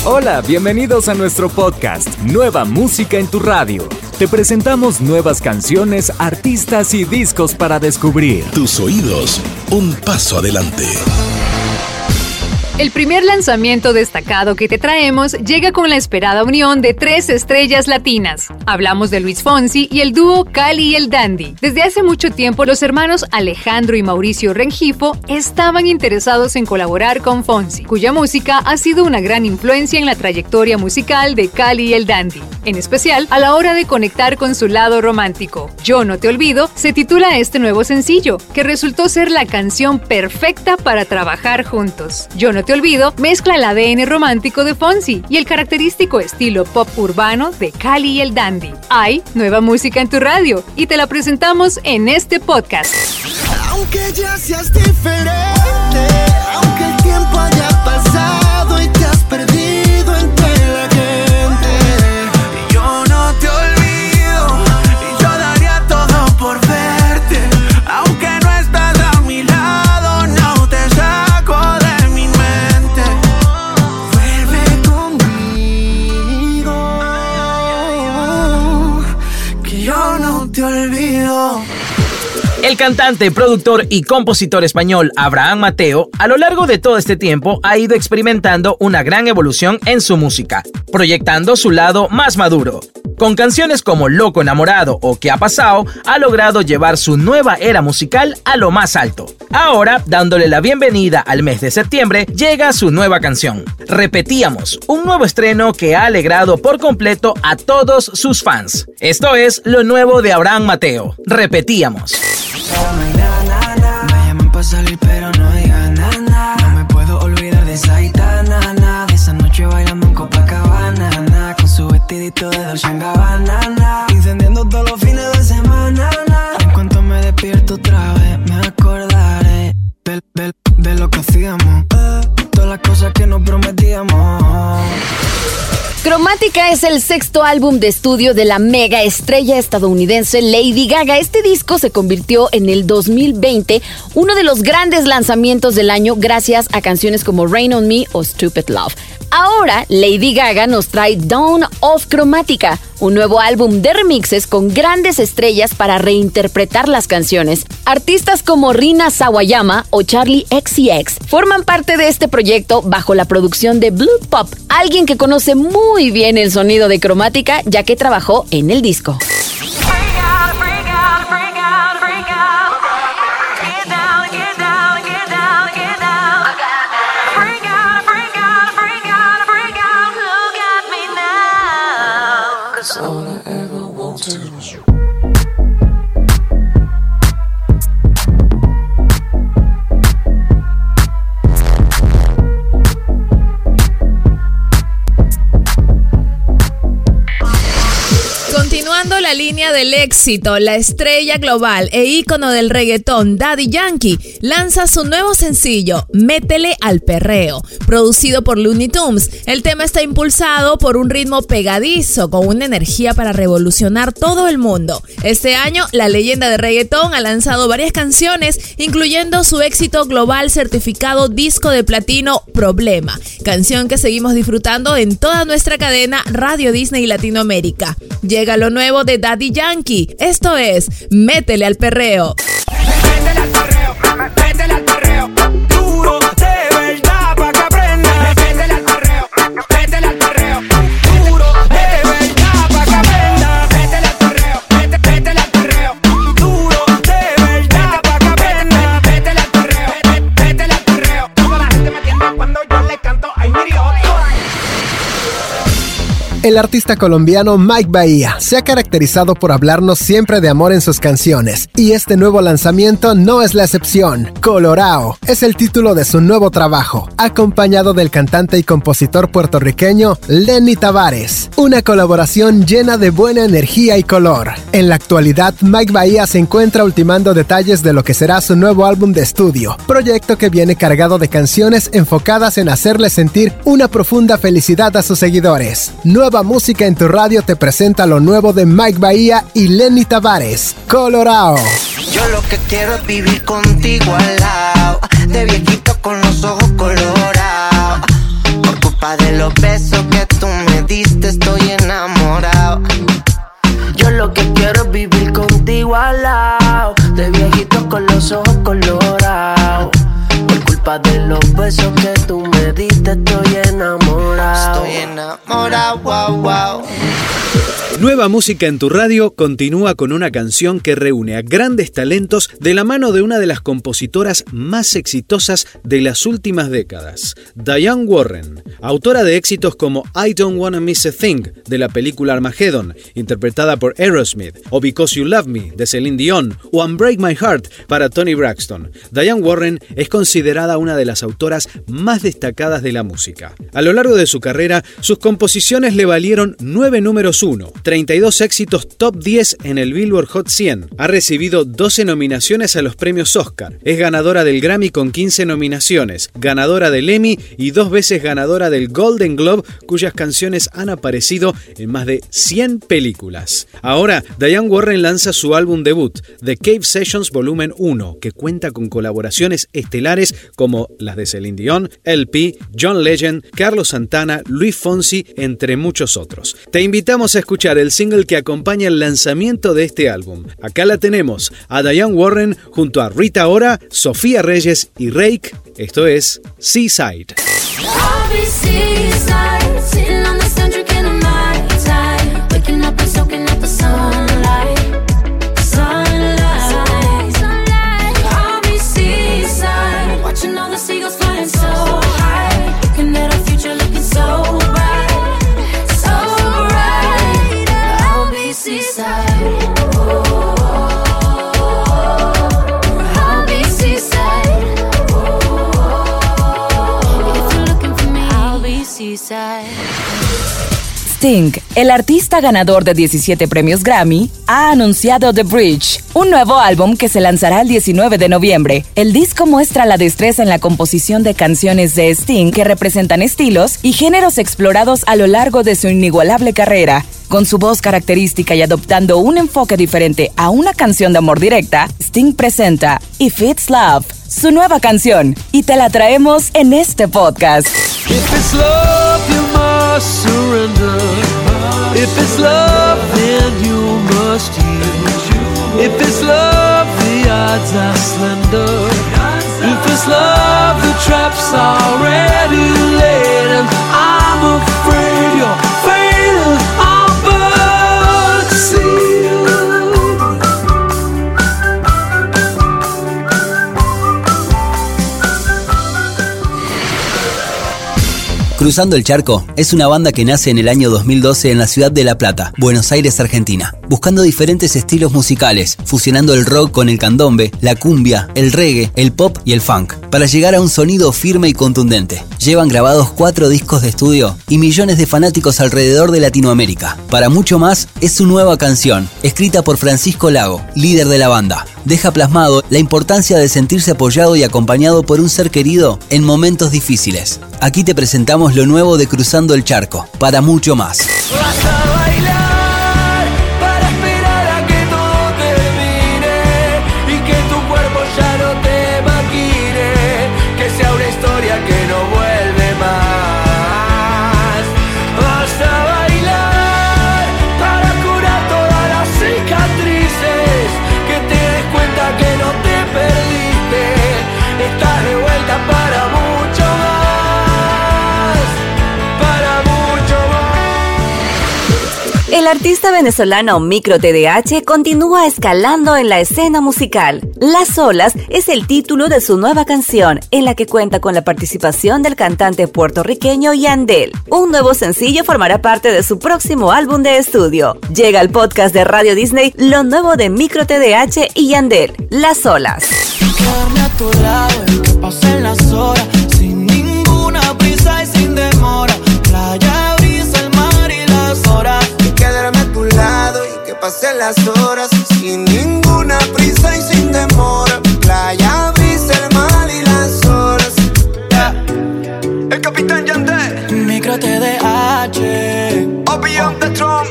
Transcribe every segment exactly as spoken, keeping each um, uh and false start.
Hola, bienvenidos a nuestro podcast, Nueva Música en tu Radio. Te presentamos nuevas canciones, artistas y discos para descubrir. Tus oídos, un paso adelante. El primer lanzamiento destacado que te traemos llega con la esperada unión de tres estrellas latinas. Hablamos de Luis Fonsi y el dúo Cali y el Dandy. Desde hace mucho tiempo, los hermanos Alejandro y Mauricio Rengifo estaban interesados en colaborar con Fonsi, cuya música ha sido una gran influencia en la trayectoria musical de Cali y el Dandy, en especial a la hora de conectar con su lado romántico. Yo no te olvido se titula este nuevo sencillo, que resultó ser la canción perfecta para trabajar juntos. Yo no te olvido mezcla el A D N romántico de Fonsi y el característico estilo pop urbano de Cali y el Dandy. Hay nueva música en tu radio y te la presentamos en este podcast. Aunque ya seas diferente, aunque el tiempo haya pasado y te has perdido entre la gente, yo no te olvido y yo daría todo por verte. Aunque no estás a mi lado, no te saco de mi mente. Vuelve conmigo, que yo no te olvido. El cantante, productor y compositor español Abraham Mateo, a lo largo de todo este tiempo ha ido experimentando una gran evolución en su música, proyectando su lado más maduro. Con canciones como Loco Enamorado o ¿Qué ha pasado?, ha logrado llevar su nueva era musical a lo más alto. Ahora, dándole la bienvenida al mes de septiembre, llega su nueva canción, Repetíamos, un nuevo estreno que ha alegrado por completo a todos sus fans. Esto es lo nuevo de Abraham Mateo, Repetíamos. No hay nada, nada, nada. Me llaman pa' salir pero no digan nada, nada. No me puedo olvidar de esa gitana, nada. De esa noche bailando en Copacabana, nada. Con su vestidito de Dolce and Gabbana, nada. Incendiando todos los fines de semana, nada. En cuanto me despierto otra vez me acordaré de, de, de lo que hacíamos, todas las cosas que nos prometíamos. Cromática es el sexto álbum de estudio de la mega estrella estadounidense Lady Gaga. Este disco se convirtió en el dos mil veinte uno de los grandes lanzamientos del año gracias a canciones como Rain on Me o Stupid Love. Ahora, Lady Gaga nos trae Dawn of Cromática, un nuevo álbum de remixes con grandes estrellas para reinterpretar las canciones. Artistas como Rina Sawayama o Charlie X C X forman parte de este proyecto bajo la producción de Blood Pop, alguien que conoce muy bien el sonido de Cromática ya que trabajó en el disco. All I ever wanted was you. Continuando la línea del éxito, la estrella global e ícono del reggaetón Daddy Yankee lanza su nuevo sencillo, Métele al Perreo, producido por Looney Tunes. El tema está impulsado por un ritmo pegadizo con una energía para revolucionar todo el mundo. Este año, la leyenda de reggaetón ha lanzado varias canciones, incluyendo su éxito global certificado disco de platino Problema, canción que seguimos disfrutando en toda nuestra cadena Radio Disney Latinoamérica. Llega lo nuevo de Daddy Yankee, esto es Métele al Perreo. Métele al perreo, métele al perreo, duro de verdad pa' que aprenda. Métele al perreo, métele al perreo, duro de verdad pa' que aprenda. Métele al perreo, métele al perreo, duro de verdad pa' que aprenda. Métele al perreo, métele al perreo. Toda la gente me entiende cuando yo le canto, ay mi Dios. El artista colombiano Mike Bahía se ha caracterizado por hablarnos siempre de amor en sus canciones, y este nuevo lanzamiento no es la excepción. Colorao es el título de su nuevo trabajo, acompañado del cantante y compositor puertorriqueño Lenny Tavares. Una colaboración llena de buena energía y color. En la actualidad, Mike Bahía se encuentra ultimando detalles de lo que será su nuevo álbum de estudio, proyecto que viene cargado de canciones enfocadas en hacerles sentir una profunda felicidad a sus seguidores. Nueva Música en tu Radio te presenta lo nuevo de Mike Bahía y Lenny Tavares, Colorao. Yo lo que quiero es vivir contigo al lado, de viejito con los ojos colorados. Por tu culpa de los besos que tú me diste estoy enamorado. Yo lo que quiero es vivir contigo al lado, de viejito con los ojos colorados. Por culpa de los besos que tú me diste estoy enamorado. Estoy enamorado, wow, wow. Nueva Música en tu Radio continúa con una canción que reúne a grandes talentos de la mano de una de las compositoras más exitosas de las últimas décadas, Diane Warren, autora de éxitos como I Don't Wanna Miss a Thing, de la película Armageddon, interpretada por Aerosmith, o Because You Love Me, de Celine Dion, o Unbreak My Heart, para Toni Braxton. Diane Warren es considerada una de las autoras más destacadas de la música. A lo largo de su carrera, sus composiciones le valieron nueve números uno, treinta y dos éxitos top diez en el Billboard Hot cien. Ha recibido doce nominaciones a los premios Oscar. Es ganadora del Grammy con quince nominaciones, ganadora del Emmy y dos veces ganadora del Golden Globe, cuyas canciones han aparecido en más de cien películas. Ahora, Diane Warren lanza su álbum debut, The Cave Sessions Volumen uno, que cuenta con colaboraciones estelares como las de Celine Dion, L P, John Legend, Carlos Santana, Luis Fonsi, entre muchos otros. Te invitamos a escuchar el single que acompaña el lanzamiento de este álbum. Acá la tenemos, a Diane Warren junto a Rita Ora, Sofía Reyes y Rake. Esto es Seaside. Sting, el artista ganador de diecisiete premios Grammy, ha anunciado The Bridge, un nuevo álbum que se lanzará el diecinueve de noviembre. El disco muestra la destreza en la composición de canciones de Sting que representan estilos y géneros explorados a lo largo de su inigualable carrera. Con su voz característica y adoptando un enfoque diferente a una canción de amor directa, Sting presenta If It's Love, su nueva canción, y te la traemos en este podcast. If it's love, you must surrender. If it's love, then you must yield. If it's love, the odds are slender. If it's love, the trap's already laid, and I'm afraid your fate is all but sealed. Cruzando el Charco es una banda que nace en el año dos mil doce en la ciudad de La Plata, Buenos Aires, Argentina, buscando diferentes estilos musicales, fusionando el rock con el candombe, la cumbia, el reggae, el pop y el funk, para llegar a un sonido firme y contundente. Llevan grabados cuatro discos de estudio y millones de fanáticos alrededor de Latinoamérica. Para mucho más, es su nueva canción, escrita por Francisco Lago, líder de la banda. Deja plasmado la importancia de sentirse apoyado y acompañado por un ser querido en momentos difíciles. Aquí te presentamos lo nuevo de Cruzando el Charco, para mucho más. Vas a bailar para esperar a que todo termine y que tu cuerpo ya no te maquine, que sea una historia que no vuelve más. Vas a bailar para curar todas las cicatrices, que te des cuenta que no te perdiste, estás de vuelta para mucho más, para mucho más. El artista venezolano Micro T D H continúa escalando en la escena musical. Las Olas es el título de su nueva canción, en la que cuenta con la participación del cantante puertorriqueño Yandel. Un nuevo sencillo formará parte de su próximo álbum de estudio. Llega al podcast de Radio Disney lo nuevo de Micro T D H y Yandel, Las Olas. Quedarme a tu lado y que pasen las horas sin ninguna prisa y sin demora. Playa, brisa, el mar y las horas. Y quedarme a tu lado y que pasen las horas sin ninguna prisa y sin demora. Playa, brisa, el mar y las horas. Yeah. El capitán Yandel, Micro T D H, Obi on the drum,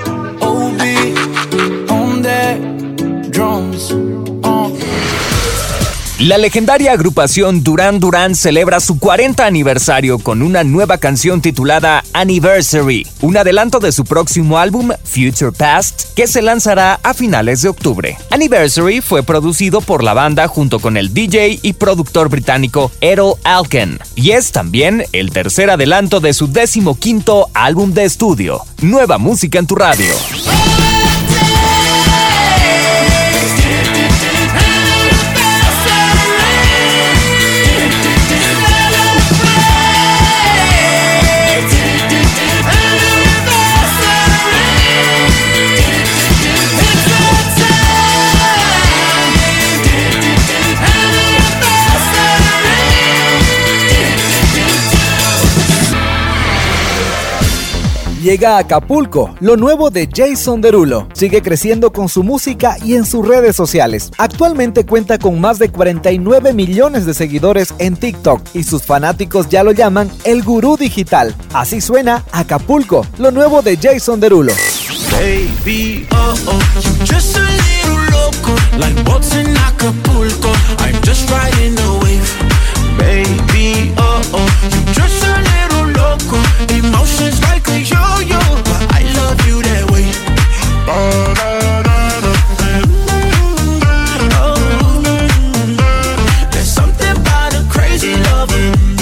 Obi on the drums. La legendaria agrupación Duran Duran celebra su cuarenta aniversario con una nueva canción titulada Anniversary, un adelanto de su próximo álbum Future Past, que se lanzará a finales de octubre. Anniversary fue producido por la banda junto con el D J y productor británico Errol Alken, y es también el tercer adelanto de su decimoquinto álbum de estudio. Nueva música en tu radio. Llega a Acapulco, lo nuevo de Jason Derulo. Sigue creciendo con su música y en sus redes sociales. Actualmente cuenta con más de cuarenta y nueve millones de seguidores en TikTok y sus fanáticos ya lo llaman el gurú digital. Así suena Acapulco, lo nuevo de Jason Derulo. Baby, oh, oh, you're just a little loco, like boats in Acapulco. I'm just riding the wave. Baby, oh, oh, you're just a little loco, emotions like a yo-yo, but I love you that way. Oh, there's something about a crazy love.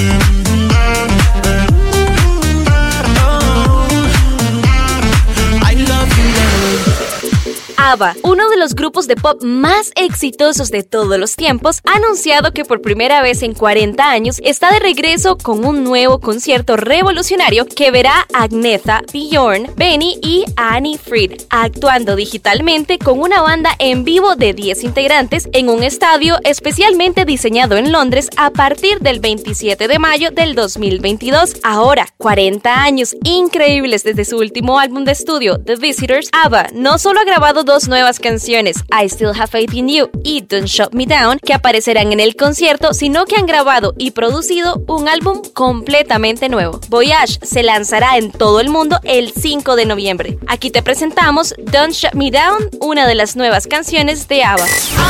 Oh, I love you that way. ABBA, uno de los grupos de pop más exitosos de todos los tiempos, ha anunciado que por primera vez en cuarenta años está de regreso con un nuevo concierto revolucionario que verá a Agnetha, Björn, Benny y Annie Fried actuando digitalmente con una banda en vivo de diez integrantes en un estadio especialmente diseñado en Londres a partir del veintisiete de mayo del dos mil veintidós. Ahora, cuarenta años increíbles desde su último álbum de estudio, The Visitors, ABBA no solo ha grabado dos nuevas canciones, I Still Have Faith in You y Don't Shut Me Down, que aparecerán en el concierto, sino que han grabado y producido un álbum completamente nuevo. Voyage se lanzará en todo el mundo el cinco de noviembre. Aquí te presentamos Don't Shut Me Down, una de las nuevas canciones de ABBA.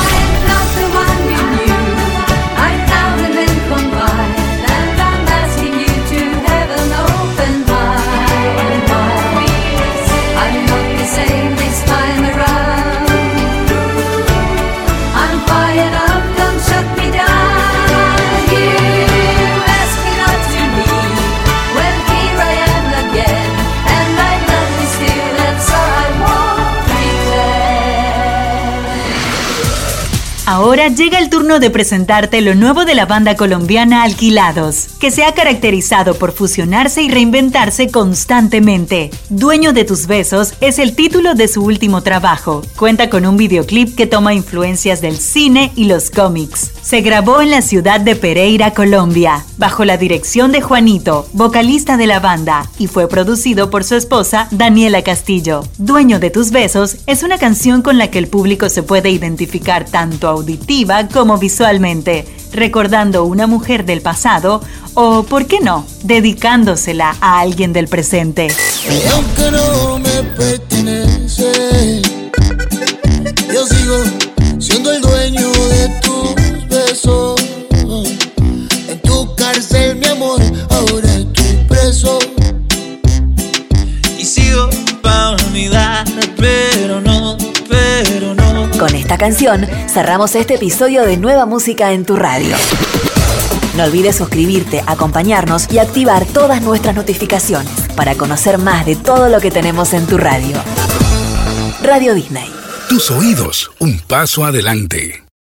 Ahora llega el turno de presentarte lo nuevo de la banda colombiana Alquilados, que se ha caracterizado por fusionarse y reinventarse constantemente. Dueño de tus besos es el título de su último trabajo. Cuenta con un videoclip que toma influencias del cine y los cómics. Se grabó en la ciudad de Pereira, Colombia, bajo la dirección de Juanito, vocalista de la banda, y fue producido por su esposa Daniela Castillo. Dueño de tus besos es una canción con la que el público se puede identificar tanto auditiva como visualmente, recordando una mujer del pasado o, ¿por qué no?, dedicándosela a alguien del presente. Y aunque no me pertenece, yo sigo siendo el dueño de tus besos. En tu cárcel, mi amor, ahora estoy preso. Y sigo pa' olvidar, pero no, pero no. Con esta canción cerramos este episodio de Nueva Música en tu Radio. No olvides suscribirte, acompañarnos y activar todas nuestras notificaciones para conocer más de todo lo que tenemos en tu radio. Radio Disney. Tus oídos, un paso adelante.